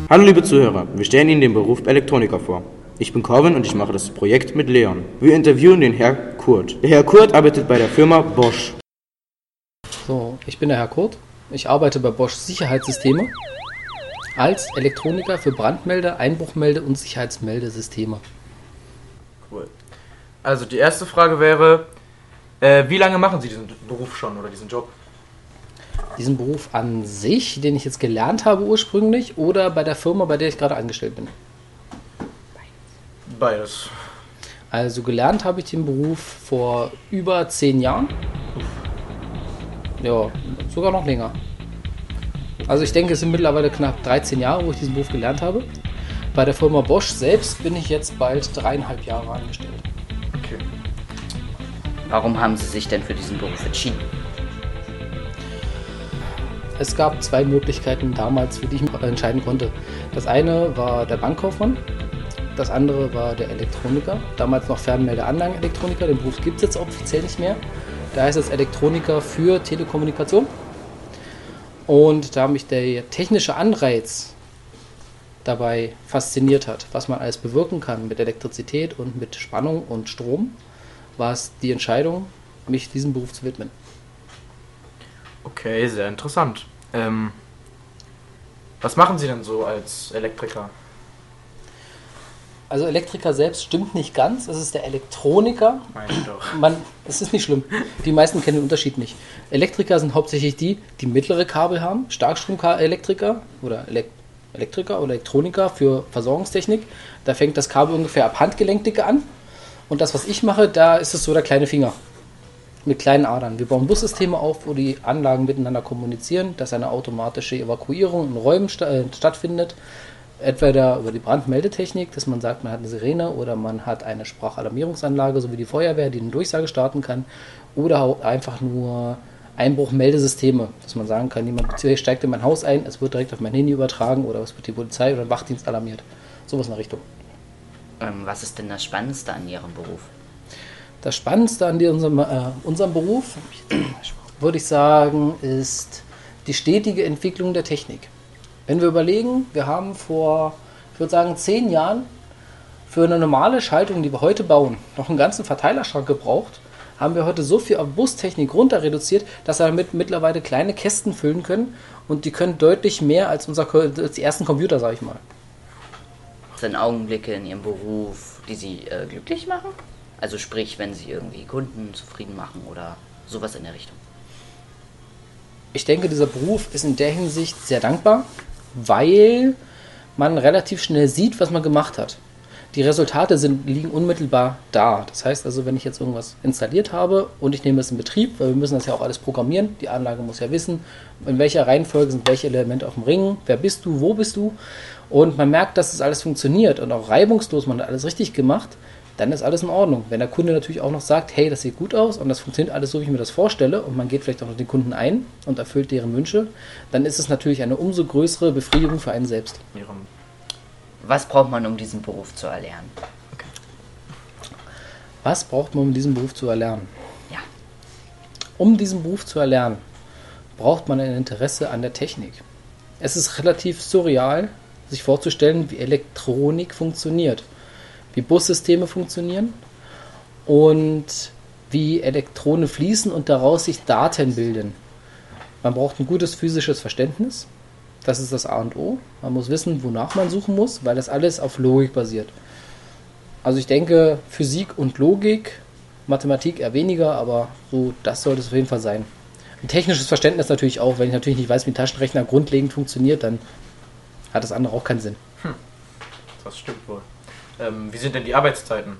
Hallo liebe Zuhörer, wir stellen Ihnen den Beruf Elektroniker vor. Ich bin Corvin und ich mache das Projekt mit Leon. Wir interviewen den Herr Kurt. Der Herr Kurt arbeitet bei der Firma Bosch. So, ich bin der Herr Kurt. Ich arbeite bei Bosch Sicherheitssysteme als Elektroniker für Brandmelde-, Einbruchmelde- und Sicherheitsmeldesysteme. Cool. Also die erste Frage wäre, wie lange machen Sie diesen Beruf schon oder diesen Job? Diesen Beruf an sich, den ich jetzt gelernt habe ursprünglich, oder bei der Firma, bei der ich gerade angestellt bin? Beides. Also gelernt habe ich den Beruf vor über 10 Jahren. Ja, sogar noch länger. Also ich denke, es sind mittlerweile knapp 13 Jahre, wo ich diesen Beruf gelernt habe. Bei der Firma Bosch selbst bin ich jetzt bald 3,5 Jahre angestellt. Okay. Warum haben Sie sich denn für diesen Beruf entschieden? Es gab 2 Möglichkeiten damals, für die ich mich entscheiden konnte. Das eine war der Bankkaufmann, das andere war der Elektroniker. Damals noch Fernmeldeanlagenelektroniker, den Beruf gibt es jetzt offiziell nicht mehr. Da heißt es Elektroniker für Telekommunikation. Und da mich der technische Anreiz dabei fasziniert hat, was man alles bewirken kann mit Elektrizität und mit Spannung und Strom, war es die Entscheidung, mich diesem Beruf zu widmen. Okay, sehr interessant. Was machen Sie denn so als Elektriker? Also Elektriker selbst stimmt nicht ganz, es ist der Elektroniker. Meine ich doch. Es ist nicht schlimm, die meisten kennen den Unterschied nicht. Elektriker sind hauptsächlich die mittlere Kabel haben, Starkstrom-Elektriker oder Elektriker oder Elektroniker für Versorgungstechnik. Da fängt das Kabel ungefähr ab Handgelenkdicke an. Und das, was ich mache, da ist es so der kleine Finger mit kleinen Adern. Wir bauen Bussysteme auf, wo die Anlagen miteinander kommunizieren, dass eine automatische Evakuierung in Räumen stattfindet. Entweder über die Brandmeldetechnik, dass man sagt, man hat eine Sirene oder man hat eine Sprachalarmierungsanlage, so wie die Feuerwehr, die eine Durchsage starten kann. Oder auch einfach nur Einbruchmeldesysteme, dass man sagen kann, jemand steigt in mein Haus ein, es wird direkt auf mein Handy übertragen oder es wird die Polizei oder ein Wachdienst alarmiert. Sowas in der Richtung. Was ist denn das Spannendste an Ihrem Beruf? Das Spannendste an unserem Beruf, würde ich sagen, ist die stetige Entwicklung der Technik. Wenn wir überlegen, wir haben vor, ich würde sagen, 10 Jahren für eine normale Schaltung, die wir heute bauen, noch einen ganzen Verteilerschrank gebraucht, haben wir heute so viel auf Bustechnik runter reduziert, dass wir damit mittlerweile kleine Kästen füllen können und die können deutlich mehr als die ersten Computer, sage ich mal. Sind Augenblicke in Ihrem Beruf, die Sie glücklich machen? Also sprich, wenn Sie irgendwie Kunden zufrieden machen oder sowas in der Richtung. Ich denke, dieser Beruf ist in der Hinsicht sehr dankbar, weil man relativ schnell sieht, was man gemacht hat. Die Resultate liegen unmittelbar da. Das heißt also, wenn ich jetzt irgendwas installiert habe und ich nehme es in Betrieb, weil wir müssen das ja auch alles programmieren, die Anlage muss ja wissen, in welcher Reihenfolge sind welche Elemente auf dem Ring, wer bist du, wo bist du, und man merkt, dass das alles funktioniert und auch reibungslos, man hat alles richtig gemacht, dann ist alles in Ordnung. Wenn der Kunde natürlich auch noch sagt, hey, das sieht gut aus und das funktioniert alles so, wie ich mir das vorstelle und man geht vielleicht auch noch den Kunden ein und erfüllt deren Wünsche, dann ist es natürlich eine umso größere Befriedigung für einen selbst. Was braucht man, um diesen Beruf zu erlernen? Okay. Was braucht man, um diesen Beruf zu erlernen? Ja. Um diesen Beruf zu erlernen, braucht man ein Interesse an der Technik. Es ist relativ surreal, sich vorzustellen, wie Elektronik funktioniert, wie Bussysteme funktionieren und wie Elektronen fließen und daraus sich Daten bilden. Man braucht ein gutes physisches Verständnis. Das ist das A und O. Man muss wissen, wonach man suchen muss, weil das alles auf Logik basiert. Also ich denke, Physik und Logik, Mathematik eher weniger, aber so, das sollte es auf jeden Fall sein. Ein technisches Verständnis natürlich auch. Wenn ich natürlich nicht weiß, wie ein Taschenrechner grundlegend funktioniert, dann hat das andere auch keinen Sinn. Das stimmt wohl. Wie sind denn die Arbeitszeiten?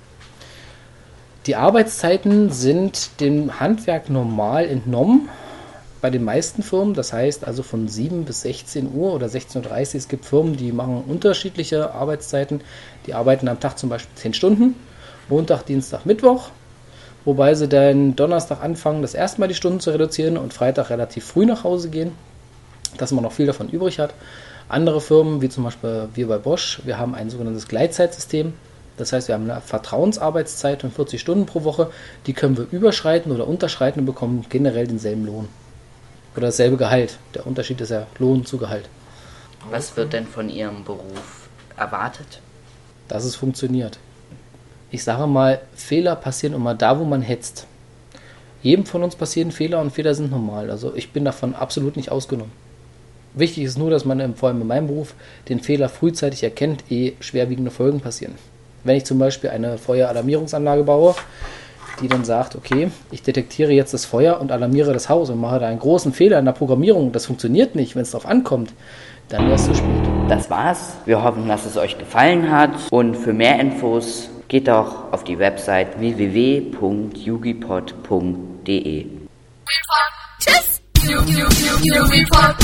Die Arbeitszeiten sind dem Handwerk normal entnommen bei den meisten Firmen. Das heißt also von 7 bis 16 Uhr oder 16.30 Uhr. Es gibt Firmen, die machen unterschiedliche Arbeitszeiten. Die arbeiten am Tag zum Beispiel 10 Stunden, Montag, Dienstag, Mittwoch. Wobei sie dann Donnerstag anfangen, das erste Mal die Stunden zu reduzieren und Freitag relativ früh nach Hause gehen, dass man noch viel davon übrig hat. Andere Firmen, wie zum Beispiel wir bei Bosch, wir haben ein sogenanntes Gleitzeitsystem. Das heißt, wir haben eine Vertrauensarbeitszeit von 40 Stunden pro Woche. Die können wir überschreiten oder unterschreiten und bekommen generell denselben Lohn. Oder dasselbe Gehalt. Der Unterschied ist ja Lohn zu Gehalt. Was wird denn von Ihrem Beruf erwartet? Dass es funktioniert. Ich sage mal, Fehler passieren immer da, wo man hetzt. Jedem von uns passieren Fehler und Fehler sind normal. Also ich bin davon absolut nicht ausgenommen. Wichtig ist nur, dass man vor allem in meinem Beruf den Fehler frühzeitig erkennt, ehe schwerwiegende Folgen passieren. Wenn ich zum Beispiel eine Feueralarmierungsanlage baue, die dann sagt, okay, ich detektiere jetzt das Feuer und alarmiere das Haus und mache da einen großen Fehler in der Programmierung, das funktioniert nicht, wenn es darauf ankommt, dann wäre es zu spät. Das war's. Wir hoffen, dass es euch gefallen hat. Und für mehr Infos geht doch auf die Website www.yugipod.de. Tschüss! Report.